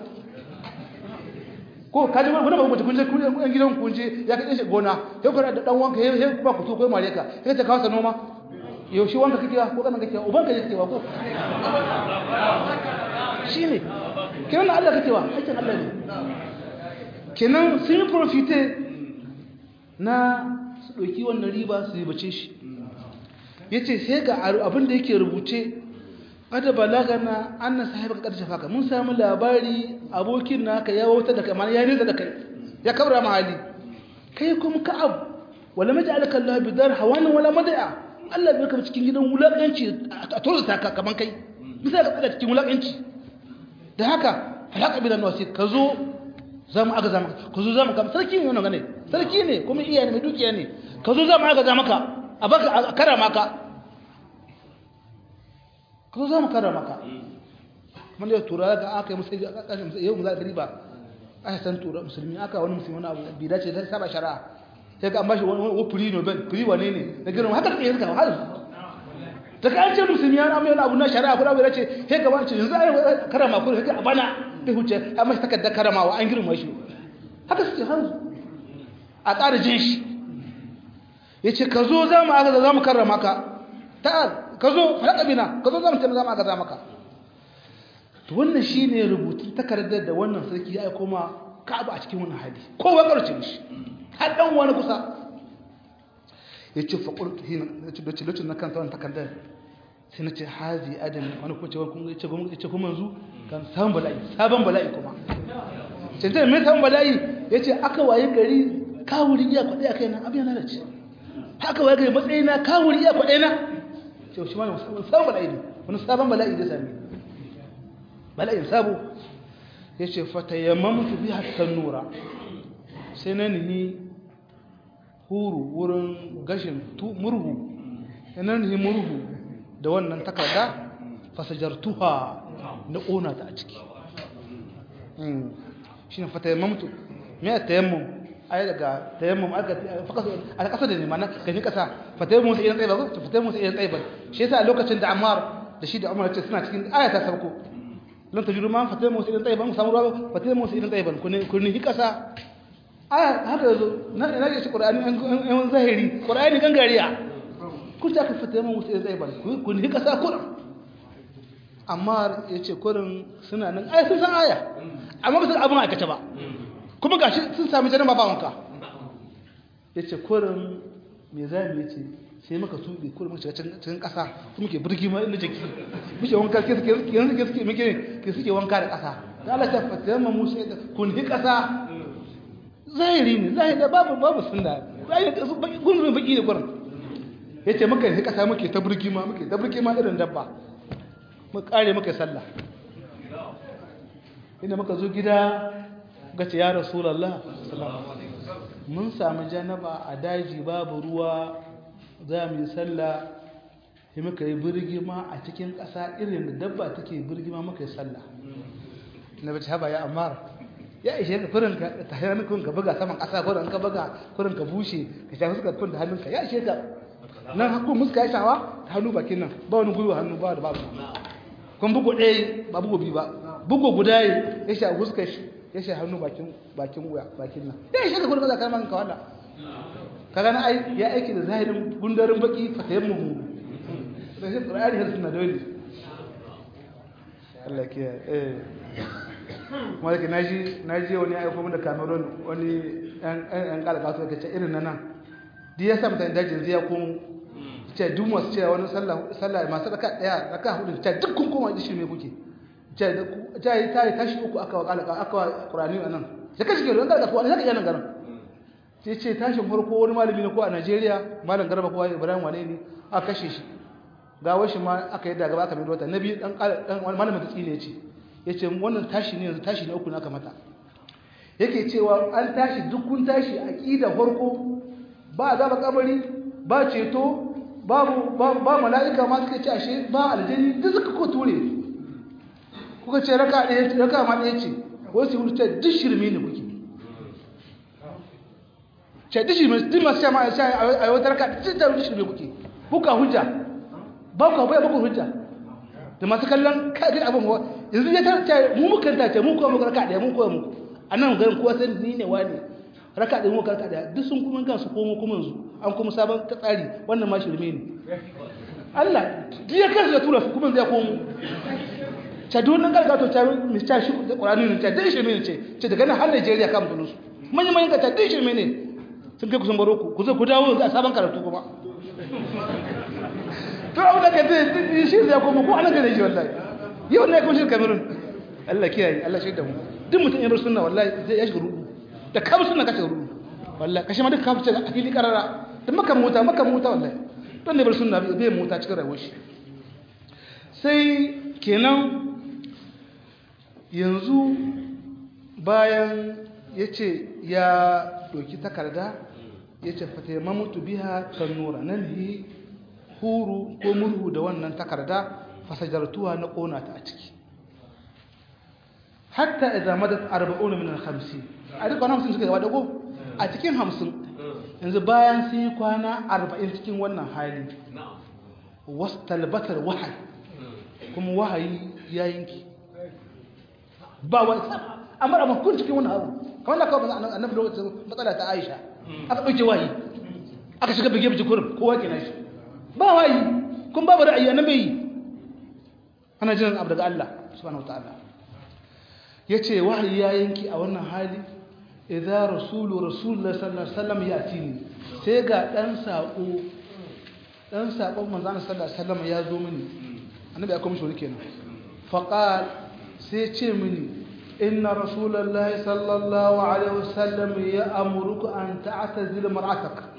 ko ka je wani baban kun je kun yan gidan kun je ya kace shi gona kai ku da dan wanka sai ba ku to kai mare ka kai ta kawo sa noma yaushe wanka kake ko kana kake ubanka yake wa ko shine kenan Allah kake wa aikin Allah ne kenan sun profite na su ɗauki wannan riba su ribace shi ya ce sai ga abin da yake rubuce kada balagana an na sahiba ka ƙarshe faka mun samu labari abokin naka ya wauta da kai mana ya nisa da kai ya kabra mahali kai kuma ka'ab wala maji alkallah bidar hawanin wala madaya Allah bai kama cikin gidan wulaƙanci a tozata ka kaman kai bisa ka tsada cikin wulaƙanci da haka halaka bidan wasi ka zo za mu agaza maka ka zo za mu kama sarki ne wannan gane sarki ne kuma iya ne mai dukiya ne ka zo za mu agaza maka a baka a karama ka ka zo za mu karama ka mun da tura ga aka yi musu kashin yau mu za ka riba a san tura musulmi aka wani musulmi wani abu bi dace ta saba shari'a sai ka an bashi wani free nobel free wane ne da girin haka tsaye suka har da ka an ce musulmi ya amma wani abu na shari'a ko da bai dace sai ka wani yanzu ai karama ko sai a bana bai huce an mashi takardar karamawa an girma shi haka suke hanzu a ƙara jin shi ya ce ka zo za mu agaza za mu karrama ka ta ka zo faɗaɗa bina ka zo za mu taimaka za mu agaza maka to wannan shi ne rubutun takardar da wannan sarki ya aiko ma ka'aba a cikin wannan hali kowa ƙarce mishi har ɗan wani kusa ya ce faƙul ya ce doce lokacin na kan tsawon takardar sai na ce hazi adami wani kuma ce wani ce kuma yanzu kan sabon bala'i sabon bala'i kuma cancan mai sabon bala'i ya ce aka waye gari kawuri iya kwaɗe a kai na abin yana da ce haka waye gari matsayi na kawuri iya kwaɗe na ce shi wani sabon bala'i ne wani sabon bala'i da sami bala'in sabo ya ce fatayamman mutu bi hassan nura sai na nihi huru wurin gashin murhu na nihi murhu da wannan takarda fasajartuha na ƙona ta a ciki shi ne fatayammamtu me a tayammum ai daga tayammum aka a ƙasa da nema na gani ƙasa fatayammum sai irin tsaye ba ko fatayammum sai irin tsaye ba shi yasa a lokacin da Ammar da shi da Umar ce suna cikin aya ta sabko lan tajidu ma fatayammum sai irin tsaye ba mu samu ruwa fatayammum sai irin tsaye ba kun kun ni ƙasa aya haka yazo na ina ga shi Qur'ani an zahiri Qur'ani gangariya kun ta ka fatayammum sai irin tsaye ba kun ni ƙasa Qur'an amma ya ce kurin suna nan ai sun san aya amma ba su abin aikace ba kuma ga shi sun sami janin babawanka ya ce kurin mai zami ya ce sai maka tuɓe kurin mace cikin ƙasa su muke birgi ma inda jiki muke wanka ke suke yanzu ke suke muke ke suke wanka da ƙasa da Allah ta fata yamma musu ya kun hi ƙasa zahiri ne zahiri babu babu sunna zahiri gungun baki ne kurin ya ce muka hi ƙasa muke ta birgi ma muke ta birgi ma irin dabba mu kare muka sallah inda muka zo gida gace ya rasulullah mun samu janaba a daji babu ruwa za mu yi sallah sai muka yi birgima a cikin ƙasa irin da dabba take birgima muka yi sallah na bace haba ya ammar ya ishe ka furin ka ta hannun ka buga saman ƙasa ko ka buga furin ka bushe ka shafi suka kun da hannunka ya ishe ka nan hakku muska ya shawa ta hannu bakin nan ba wani gwiwa hannu ba da babu kun bugu ɗaya ba bugu biyu ba bugu guda ya sha huskar shi ya sha hannu bakin bakin wuya bakin nan ya shi ka kuma zakar man ka wanda ka gana ai ya aiki da zahirin gundarin baki fatayen mu da shi qur'ani har sunna dole Allah ke eh malaka naji naji wani ya aika mun da Cameroon wani ɗan ɗan kalaka so kace irin nan duk ya sa mutane dajin zai ko ce duk masu cewa wani sallah masu raka daya raka hudu ce duk kun koma dishi me kuke ce ta yi ta yi tashi uku aka wakala aka wa qur'ani anan sai kashi ke ran garga wani zaka iya nan garin sai ce tashin farko wani malami ne ko a Najeriya malam Garba ko Ibrahim wane ne aka kashe shi gawar shi ma aka yi da gaba aka mai wata nabi dan dan malamin tsi ne yace yace wannan tashi ne yanzu tashi ne uku ne aka mata yake cewa an tashi duk kun tashi aqida farko ba azaba kabari ba ceto babu ba mala'ika ma suka ce ashe ba aljani duk suka ko ture kuka ce raka ɗaya raka ma ɗaya ce wasu hudu ce duk shirme ne kuke ce duk shirme duk masu shama a yi wata raka duk shirme kuke kuka hujja ba ku abuwa ba ku hujja da masu kallon kaɗin abin wa yanzu ya tarce mu muka tace mu kowa muka raka ɗaya mun kowa muku a nan garin kowa sai ni ne wani raka ɗaya muka raka ɗaya duk sun kuma gansu komo kuma yanzu an kuma sabon ta tsari wannan ma shirme ne Allah duk ya kansu da tura su kuma zai komo ta dunan gargato ta mi ta shi da Qur'ani ne ta dai shirme ne ce ce daga nan har Najeriya kan mutum su manyan manyan ta dai shirme ne sun kai kusan baro ku ku zo ku dawo a sabon karatu kuma to abu da kace shi zai komo ko anan gare shi wallahi yau ne ko shi Cameroon Allah kiyaye Allah shi da mu duk mutum ya bar sunna wallahi zai ya shiga rubu da kabu sunna kace rubu wallahi kashe ma duk kabu ce a fili karara da maka mota maka mota wallahi don ne bar sunna bai mota cikin rayuwar shi sai kenan yanzu bayan yace ya doki takarda yace fataymamutu biha tanura nan hi huru ko murhu da wannan takarda fasajartuwa na kona ta a ciki hatta idza madat arba'una min al-khamsin a duk wannan hamsin suka gaba dago a cikin hamsin yanzu bayan sun yi kwana arba'in cikin wannan hali wastalbatar wahayi kuma wahayi ya yanki ba wani amma amma kun cikin wannan abu kamar da kawai annabi lokacin matsala ta Aisha aka dauke wahayi aka shiga bige bige kurum kowa kenan shi ba wahayi kun babu ra'ayi annabi ana jin abu daga Allah subhanahu wataala yace wahayi ya yanki a wannan hali idza rasulu rasulullah sallallahu alaihi wasallam yatini sai ga dan sako dan sakon manzon sallallahu alaihi wasallam ya zo mini annabi ya kuma shi kenan faqal sai ce mini inna rasulullahi sallallahu alaihi wasallam ya'muruka an ta'tazil mar'atak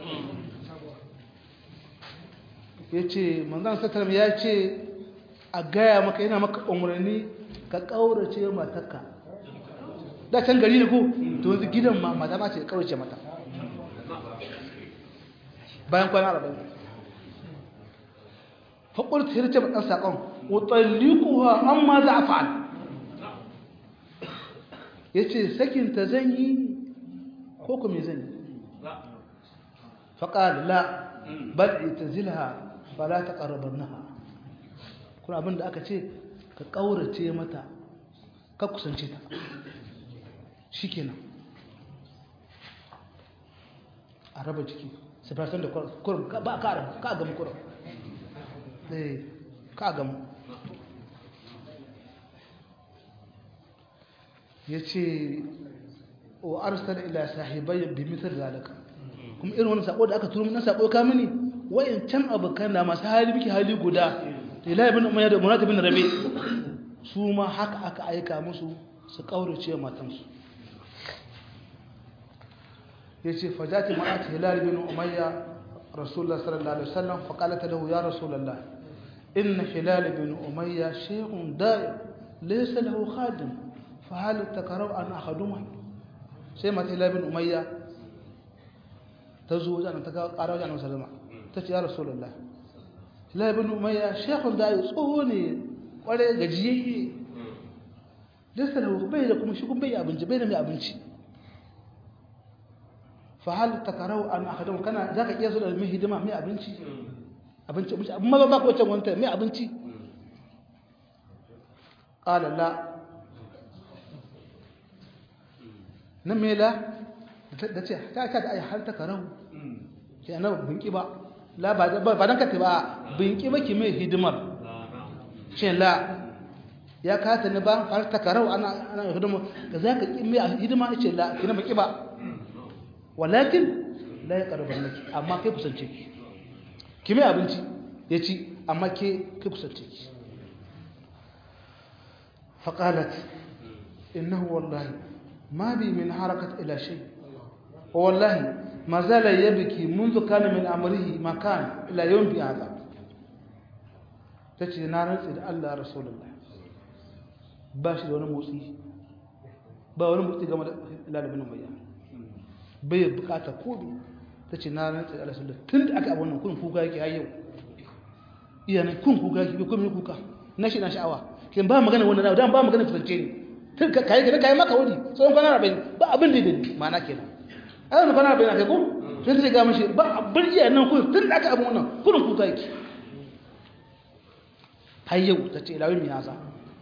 yace manzon sallallahu alaihi wasallam ya ce a gaya maka yana maka umarni ka kaurace matarka da can gari ne ko to yanzu gidan ma mata ma ce kaurace mata bayan kwana arba'in faƙul ta hirce ɗan saƙon wutsallikuwa an ma za a fa'al ya ce sakinta zan yi ko kuma zan yi faƙal la bal ita zilha fala ta ƙarabar naha kuna abinda aka ce ka ƙaurace mata ka kusance ta shi kenan a raba jiki separation da kurum ba ka rabu ka gamu kurum eh ka gamu yace wa arsala ila sahibai bi misal zalika kuma irin wannan sako da aka turo mun sako ka mini wayan can abukan da masu hali biki hali guda ila ibn umayya da munat ibn rabi su ma haka aka aika musu su kaurace matansu yace fajati ma'at hilal ibn umayya rasulullah sallallahu alaihi wasallam faqalat lahu ya rasulullah inna hilal ibn umayya shaykhun da'i laysa lahu khadim fa hal takrahu an akhaduma sai mata hilal ibn umayya tazo wajen ta ƙara wajen sallama tace ya rasulullah hilal ibn umayya shaykhun da'i tsoho ne kware gajiyayye laysa lahu bai da kuma shi kun bai abinci bai da mai abinci fahal takarau an akhadum kana zaka iya zuwa mai hidima mai abinci abinci abinci amma ba ba ko can wanta mai abinci qala la nan me la da ce ta ta ai hal takarau ke annabi binki ba la ba ba dan ka ba binki ba ki mai hidimar ce la ya kata ne ba hal takarau ana ana hidima da zaka ki mai hidima ce la kina binki ba walakin la ya karbar naki amma kai kusance ki ki mai abinci ya ci amma ke kai kusance ki faqalat innahu wallahi ma bi min harakat ila shay wallahi ma zala yabki منذ kana min amrihi ma kan ila yawm bi hada tace na rantsi da Allah rasulullahi ba shi da wani motsi ba wani motsi game da Hilal ibn Umayya bai bukata kobi ta ce na rantsa da rasulullah tun da aka abu wannan kun kuka yake har yau iya nan kun kuka yake kuma kuka na shi na sha'awa kin ba magana wannan da dan ba magana kusance ne tun ka kai kai maka wuri sai kwana arba'in ba abin da yake ma'ana kenan ai wannan kwana arba'in kai ko sai ta ga mishi ba abin iya nan ko tun da aka abin wannan kurin kuka yake har yau ta ce lawin miyasa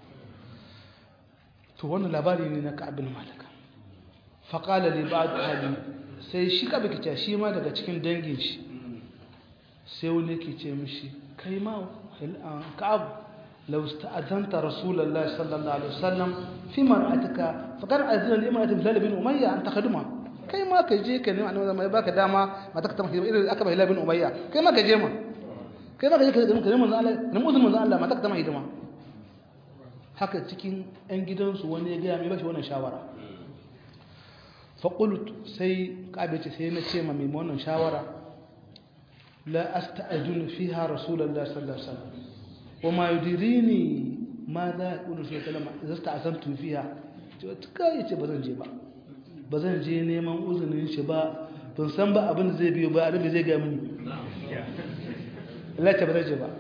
to wannan labari ne na Ka'ab bin Malik fa qala li ba'd ahli sai shi ka biki ce shi ma daga cikin dangin shi sai wani yake ce mishi kai ma Ka'ab law sta'adanta rasulullahi sallallahu alaihi wasallam fi mar'atika fa kan azina li imra'ati Bilal bin Umayya an takhduma kai ma ka je ka ne annabi mai baka dama mata ka tamaki irin aka bai Bilal bin Umayya kai ma ka je ma kai ma ka je ka ne manzo Allah ne mutum manzo Allah mata ka tamaki hidima haka cikin ɗan gidansu wani ya ga mai bashi wannan shawara fa qult sai Ka'ab ce sai na ce ma mai wannan shawara la asta'junu fiha rasulullahi sallallahu alaihi wasallam وما يدريني ماذا يقول في كلام إذا استعزمت فيها kai yace bazan je ba bazan je neman uzunin shi ba ban san ba abin da zai biyo ba abin da zai ga mini Allah ta bazan je ba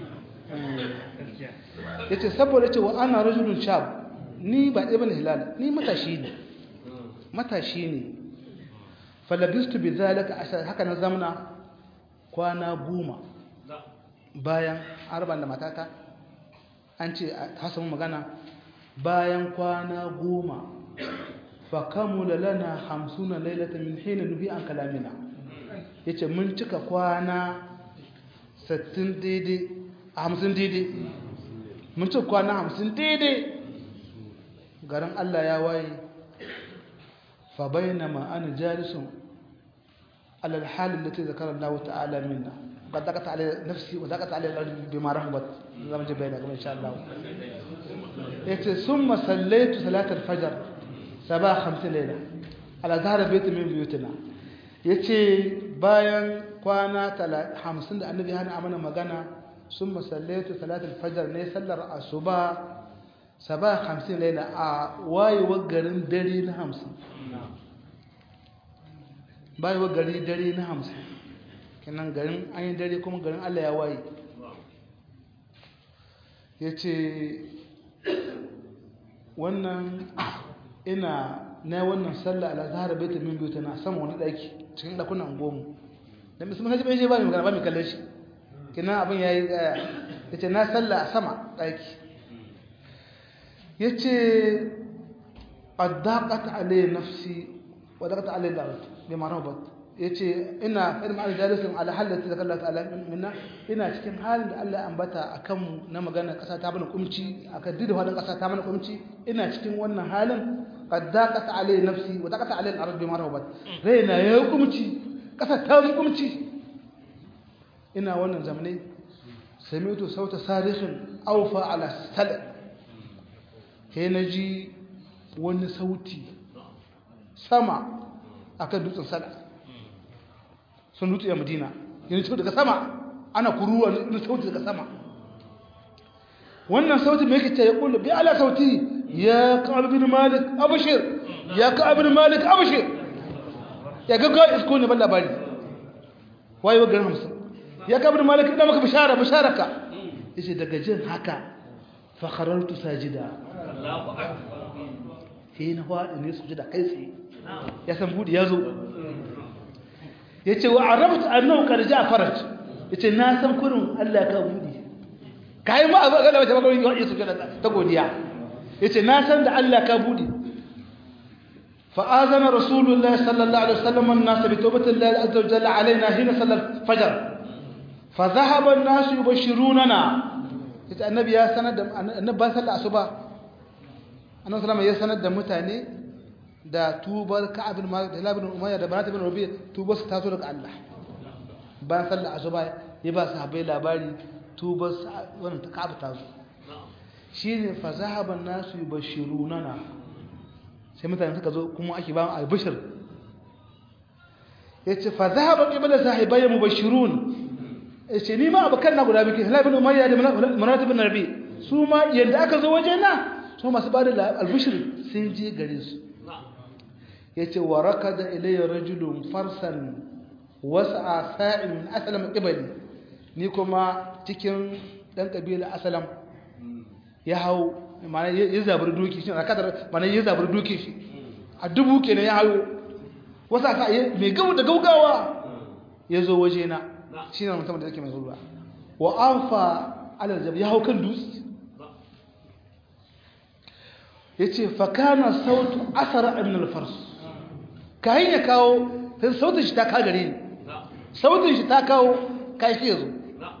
yace saboda yace wa ana rajulun shab ni ba ibn hilal ni matashi ne matashi ne falabistu bizalika haka na zamna kwana goma bayan arban da matata an ce hasan magana bayan kwana goma fa kamula lana hamsuna laylatan min hina nubi an kalamina yace mun cika kwana sittin daidai hamsin daidai mun cika kwana hamsin daidai garin Allah ya waye fa bainama ana jalisun ala alhal allati zakara Allah ta'ala minna قد ضاقت علي نفسي وضاقت علي الارض بما رحبت زي ما جبنا ان شاء الله يت ثم صليت صلاه الفجر سبع خمس ليله على ظهر بيت من بيوتنا yace bayan kwana hamsin da annabi hana amana magana summa sallaitu salatul fajr ne sallar asuba sabah hamsin laila a wayewar garin dare na hamsin bayewar gari dare na hamsin kenan garin an yi dare kuma garin Allah ya waye ya ce wannan ina na wannan sallah ala zahara baita min biyu tana sama wani daki cikin dakunan goma da musamman hajji bai je ba mai magana ba mai kallon shi kenan abin ya yi ya ce na sallah a sama daki ya ce ƙaddaƙata alayi nafsi waddaƙata alayi la'arut bai mara ba ya ce ina irin ma'ana jalisun alhallata da kallata alaminna ina cikin halin da Allah ambata a kanmu na magana ƙasa ta mana kumci a kaddi da wadda ƙasa ta mana kumci ina cikin wannan halin ƙaddaƙata alayi nafsi waddaƙata alayi la'arut bai mara ba raina ya yi kumci ƙasa ta mu kumci ina wannan zamanai sami'tu sauta sarihin aufa ala sal sai na ji wani sauti sama akan dutsen sala sun dutse a madina yana cikin daga sama ana kuruwa wani sauti daga sama wannan sauti mai yake ce ya kula bi ala sauti ya Ka'ab bin Malik abshir ya Ka'ab bin Malik abshir ya gaggawa isko ne ban labari waye wagan hamsin ya Ka'ab bin Malik ina maka bishara bisharaka yace daga jin haka fa kharartu sajida Allahu akbar sai na faɗi ne sujada kai tsaye ya san budi yazo yace wa arabtu annahu qad ja'a faraj yace na san kurin Allah ka budi kai ma ga da wata magana yi sujada ta godiya yace na san da Allah ka budi fa azana rasulullahi sallallahu alaihi wasallam an-nas bi tawbati Allah azza wa jalla alaina hina sallal fajr fa dhahaba an-nas yubashirunana yace annabi ya sanar da annabi ban sallar asuba annabi sallama ya sanar da mutane da tubar Ka'ab bin Malik da Ibn Umayya da Banat bin Rabi tubar su taso daga Allah ban sallar asuba ya ba sahabbai labari tubar wannan ta Ka'ab ta zo shine fa zahaba an-nasu yubashirunana sai mutane suka zo kuma ake ba mu albishir yace fa zahaba qibla sahibai mubashirun yace ni ma abakan na guda biki Ibn Umayya da Banat bin Rabi su ma yanda aka zo waje na su masu bada albishir sai je gare su yace wa rakada ilayya rajulun farsan was'a sa'in min aslam qibali ni kuma cikin dan kabila aslam ya hau mana ya zabar doki shi rakatar mana ya zabar doki shi a dubu kenan ya hayo wasa ka mai gawo da gaugawa ya zo waje na shine mutum da yake mai zuwa wa anfa ala jab ya hau kan dutse yace fa kana sautu asara min al-fars kai ya kawo sai sautin shi ta ka gare ni sautin shi ta kawo kai shi yazo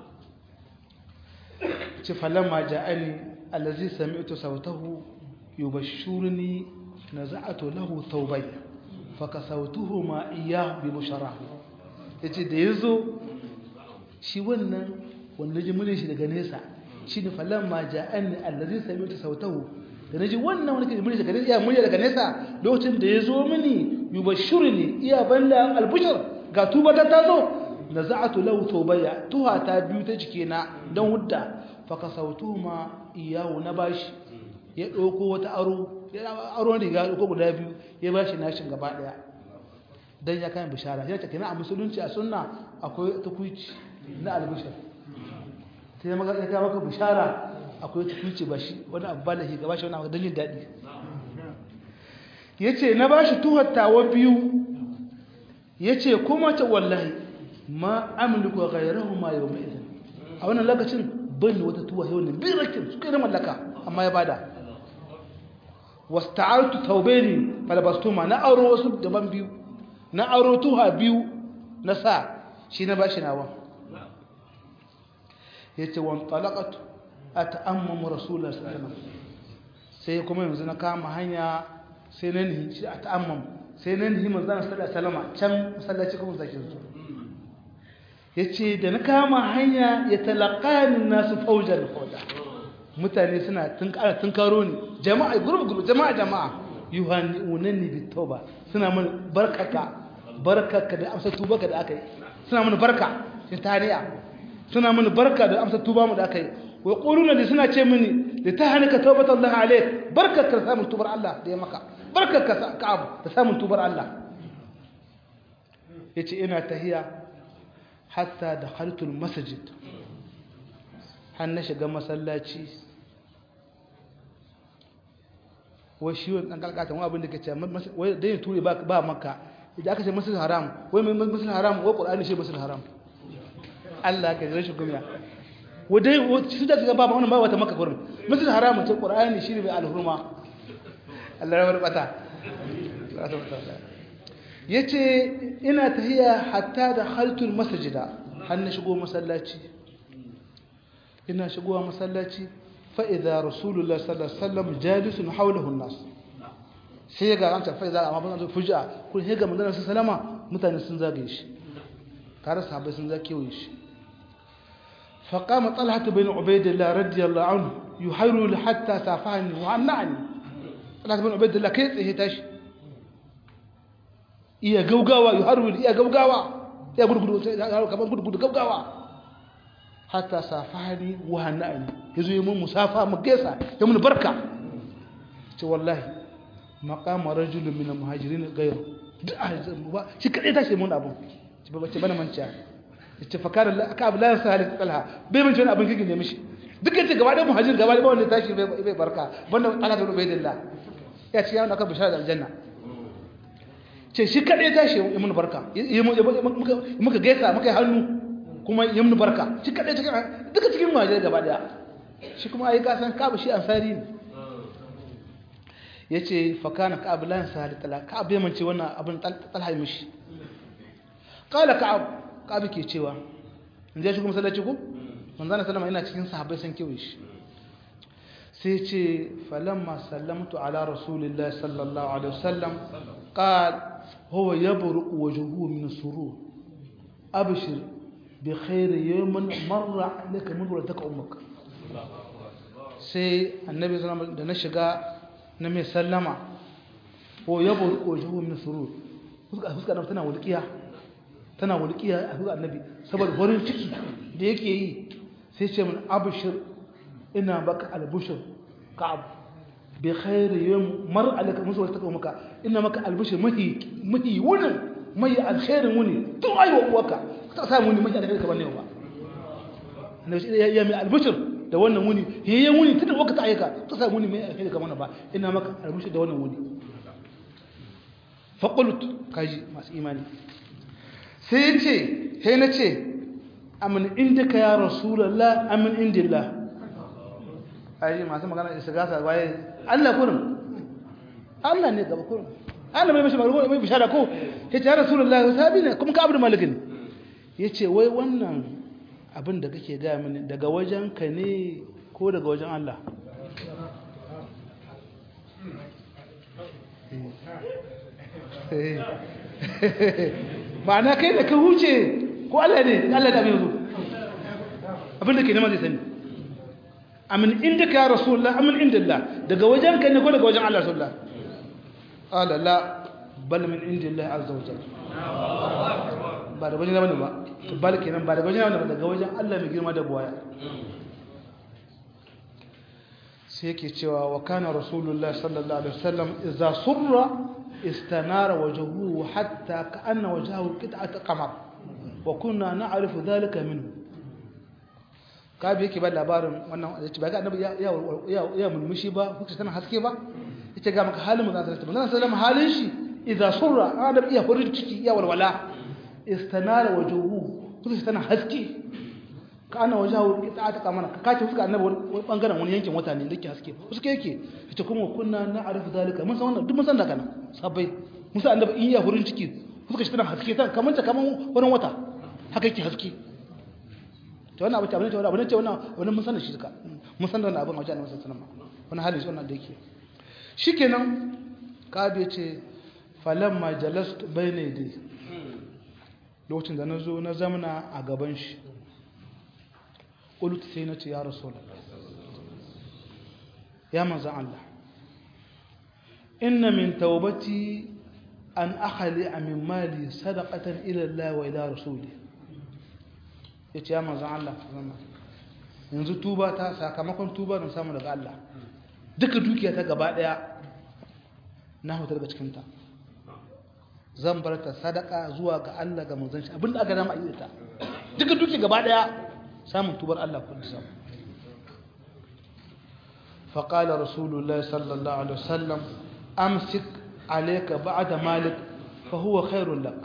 ce falamma ja'ani allazi sami'tu sautahu yubashshiruni naza'atu lahu thawbay fakasawtuhu ma iyyahu bi musharahu yace da yazo shi wannan wanda ji mulin shi daga nesa shine falamma ja'ani allazi sami'tu sautahu da naji wannan wanda ke mulin daga nesa iya mulin daga nesa lokacin da yazo mini yubashshiruni iya balla albushar ga tuba ta tazo naza'atu lahu thawbay tuha ta biyu ta jikina dan hudda fakasautu ma iyawu na bashi ya ɗauko wata aro ya aro riga ɗauko guda biyu ya bashi nashin gaba ɗaya don ya kayan bishara ya ce a musulunci a sunna akwai tukuici na albishar sai ya kama maka bishara akwai tukuici ba shi wani abu balahi gaba shi wani abu don yin daɗi ya ce na bashi tuhattawa biyu ya ce kuma ta wallahi ma amliku gairahu ma yau mai izin a wannan lokacin bani wata tuwa yau ne birakin su kai na mallaka amma ya bada wasta'artu tawbaini falabastuma na aro wasu daban biyu na aro tuha biyu na sa shi na bashi nawa yace wan talaqatu ata'ammamu rasulullahi sallallahu alaihi wasallam sai kuma yanzu na kama hanya sai nan ni shi ata'ammam sai nan ni manzo sallallahu alaihi wasallam can masallaci kuma zaki zo yace da na kama hanya ya talaqani nasu faujan fauja mutane suna tunkara tunkaro ni jama'a gurbu gurbu jama'a jama'a yuhanni'unani bitauba suna mun barkaka barkaka da amsa tuba ka da akai suna mun barka shi tariya suna mun barka da amsa tuba mu da akai wa quluna li suna ce mini da tahanika tawbatullahi alayk barkaka samun tubar Allah da ya maka barkaka ka'ab da samun tubar Allah yace ina tahiya hatta da haltul masajid har na shiga masallaci wai shi wani ɗan ƙalƙatan wani abin da ke ce wai dai ya ture ba maka idan aka ce masjid haram wai mai masjid haram wai ƙur'ani shi masjid haram Allah ka zai shi gumiya wai dai su da ka ba ma wannan ba wata maka gurin masjid haram ce ƙur'ani shi ne mai alhurma Allah ya wani bata ya ce ina tahiya hatta da haltul masajida har na shigo masallaci ina shigowa masallaci fa'iza rasulullah sallallahu alaihi wasallam jalisun haulahu nas sai ga an tafi za amma ban fuja kun hega manzon sallama mutane sun zagaye shi tare sahabbai sun zagaye shi fa qama talha bin ubaydillah radiyallahu anhu yuhayru hatta safani wa annani talha bin ubaydillah kai tsaye tashi iya gaugawa yuhayru iya gaugawa ya gurgudu kamar gurgudu gaugawa hatta safani wa annani yazo yi mun musafa mu gaisa ya mun barka ce wallahi maqama rajulun min al-muhajirin ghayru shi kadai tashi mun abu ce ba ce bana manta ce fakara ka abu la sahal talha bai mun wani abin kike ne mishi dukkan ce gaba da muhajir gaba da wanda tashi bai barka banda Allah da ubaydillah ya ce yana ka bishara da aljanna ce shi kadai tashi yi mun barka muka gaisa muka yi hannu kuma yi mun barka shi kadai cikin duka cikin muhajir gaba daya shi kuma ai ka san ka shi ansari ne yace fa kana ka'ab lan sahal talha ka'ab bai mance wannan abin talha mishi qala ka'ab ka'ab ke cewa in je shi kuma sallaci ku manzon sallama ina cikin sahabbai san kewaye shi sai ce falamma sallamtu ala rasulillahi sallallahu alaihi wasallam qala huwa yabruq wajhuhu min surur abshir bi khair yawmin marra alayka mudrataka ummuk sai annabi sallallahu alaihi wasallam da na shiga na mai sallama ko yabo wajhu min surur fuska fuska na tana walqiya tana walqiya a fuska annabi saboda farin ciki da yake yi sai ce mun abshir ina baka albushir ka'ab bi khair yawm mar alaka musu ta maka ina maka albushir mahi mahi wunin mai alkhairin wuni tun aiwa uwaka ta samu ni mahi alkhairin ka bane ba annabi ya mai albushir da wannan wuni yayin wuni tunda waka ta aika ta sa wuni mai alheri kamar ba ina maka almushi da wannan wuni fa qult kaji masu imani sai yace sai nace amin indaka ya rasulullah amin indillah ai masu magana istigasa waye Allah kurum Allah ne gaba kurum Allah mai mashi magana mai bishara ko yace ya rasulullah sabi ne kuma ka abu malik ne yace wai wannan abin da kake ga mini daga wajen ka ne ko daga wajen Allah ma'ana kai da ka huce ko Allah ne Allah da abin zo abin da ke nema zai sani amin inda ka ya rasulullah amin indillah daga wajen ka ne ko daga wajen Allah sallallahu ala la bal min indillah azza wa jalla ba da wajen bane ba bal kenan ba daga wajen bane ba daga wajen Allah mai girma da buwaya sai yake cewa wa kana rasulullah sallallahu alaihi wasallam idza surra istanara wajhuhu hatta ka'anna wajhahu qit'at qamar wa kunna na'rifu dhalika minhu kabi yake ba labarin wannan yace ba ga annabi ya ya ya mulmushi ba kuka tana haske ba yace ga maka halin manzon sallallahu alaihi wasallam halin shi idza surra annabi ya farin ciki ya walwala istanara wajhuhu kuka tana haske ka ana wajahu qita'at qamar ka kace fuska annabi wani bangaren wani yankin wata ne dake haske fuska yake yace kuma kunna na'rifu zalika mun san wannan duk mun san da kana sabai mun san annabi in ya farin ciki fuska shi tana haske ta kaman ta kaman wani wata haka yake haske to wannan abu ta bane to wannan abu ne ce wannan wannan mun san da shi duka mun san da wannan abin a wajen Annabi sallallahu alaihi wasallam wannan halin shi wannan da yake shikenan kabe ce falamma jalastu bayna yadi lokacin da nazo na zamana a gaban shi qult sai nace ya rasulullah ya manzo Allah inna min tawbati an akhli min mali sadaqatan ila Allah wa ila rasuli yace ya manzo Allah yanzu tuba ta sakamakon tuba na samu daga Allah duka dukiya ta gaba daya na huta daga cikin ta zan bar ta sadaka zuwa ga Allah ga manzon shi abinda aka dama yi ta duka dukiya gaba daya samun tubar Allah kun samu fa qala rasulullahi sallallahu alaihi wasallam amsik alayka ba'da malik fa huwa khairul lak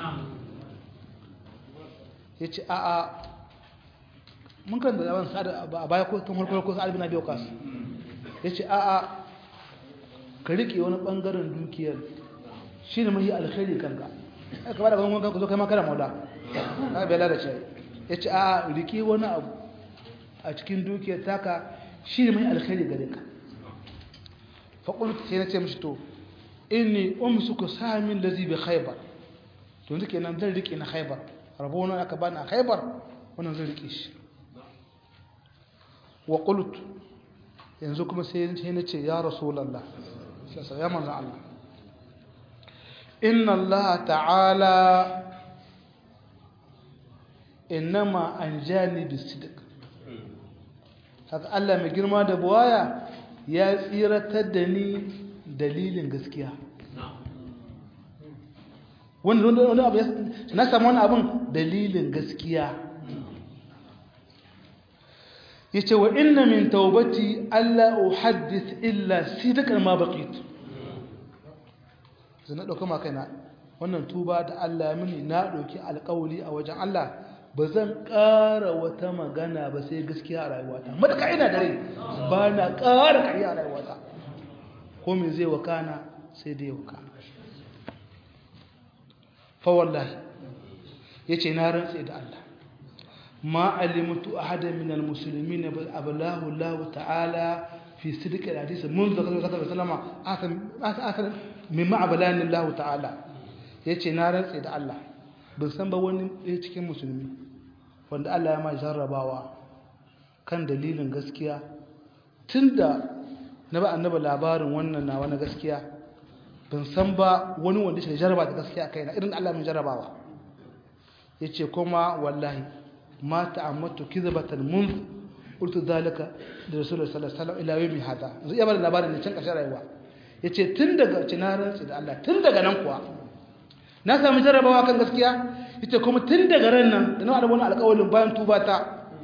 yace a a mun kan da yawan sada a baya ko tun farko ko Sa'ad bin Abi Waqqas yace a a ka rike wani bangaren dukiyar shine mai alkhairi kanka kai ka bada gongon ka zo kai ma kana maula ka bai lalace yace a a rike wani abu a cikin dukiyar taka shine mai alkhairi gare ka fa qultu sai nace mishi to inni umsuku samin ladhi bi khaybar to ndike nan zan rike na khaybar rabona aka bani a khaybar wannan zan rike shi wa qultu yanzu kuma sai nace ya rasulullah sai ya manzo Allah inna Allah ta'ala innama anjani bisidq haka Allah mai girma da buwaya ya tsiratar da ni dalilin gaskiya wanda wanda abu na samu wani abin dalilin gaskiya yace wa inna min tawbati alla uhaddith illa sidqan ma baqit zan dauka ma kaina wannan tuba da Allah ya mini na dauki alƙawari a wajen Allah ba zan ƙara wata magana ba sai gaskiya a rayuwata madaka ina dare ba na ƙara ƙarya a rayuwata ko me zai wakana sai dai wakana fa wallahi yace na rantse da Allah ma alimtu ahadan min almuslimin ablahu Allah ta'ala fi sidq alhadith منذ sallallahu alaihi wasallam asan asan mimma abalani Allah ta'ala yace na rantse da Allah ban san ba wani ɗaya cikin musulmi wanda Allah ya ma jarrabawa kan dalilin gaskiya tunda na ba annaba labarin wannan na wani gaskiya ban san ba wani wanda shi jarraba da gaskiya kai na irin Allah mai jarrabawa yace kuma wallahi ma ta'ammatu kizbatan mun qultu zalika da rasulullahi sallallahu alaihi wasallam ila yawmi hada zai iya bada labarin ne can kashin rayuwa yace tun daga cinaran da Allah tun daga nan kuwa na samu jarrabawa kan gaskiya yace kuma tun daga ran nan da na da wani alƙawarin bayan tuba ta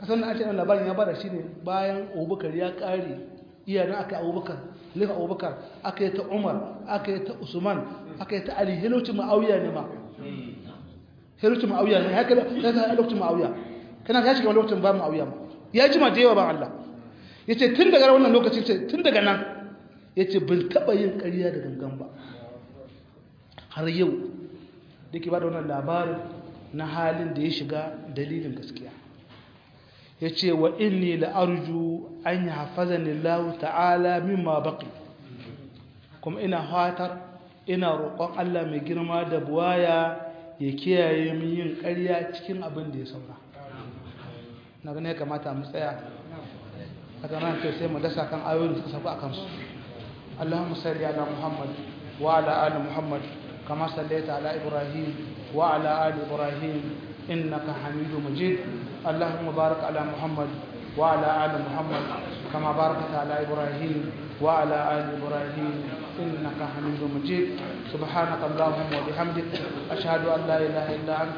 kasan na ake labarin ya bada shi ne bayan abubakar ya kare iyayen aka abubakar lifa abubakar aka yi ta umar aka yi ta usman aka yi ta ali helocin ma'auya ne ma helocin ma'auya ne haka da lokacin ma'auya kana ka shiga lokacin ba ma'auya ma ya jima da yawa ba Allah ya ce tun daga wannan lokacin ce tun daga nan ya ce bin taɓa yin ƙarya da gangan ba har yau da ke ba da wannan labarin na halin da ya shiga dalilin gaskiya ya ce wa inni la'arju an yi hafazani lahu ta'ala mimma baƙi kuma ina fatar ina roƙon Allah mai girma da buwaya ya kiyaye min yin ƙarya cikin abin da ya saura na gane ya kamata mu tsaya a ganin kai sai mu dasa kan ayoyin da suka sauka a kansu Allahumma salli ala Muhammad wa ala ali Muhammad kama sallaita ala Ibrahim wa ala ali Ibrahim innaka Hamidum Majid Allahumma barik ala Muhammad wa ala ali Muhammad kama barakta ala Ibrahim wa ala ali Ibrahim innaka Hamidum Majid subhanaka Allahumma wa bihamdik ashhadu an la ilaha illa anta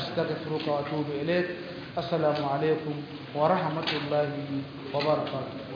astaghfiruka wa atubu ilayk السلام عليكم ورحمة الله وبركاته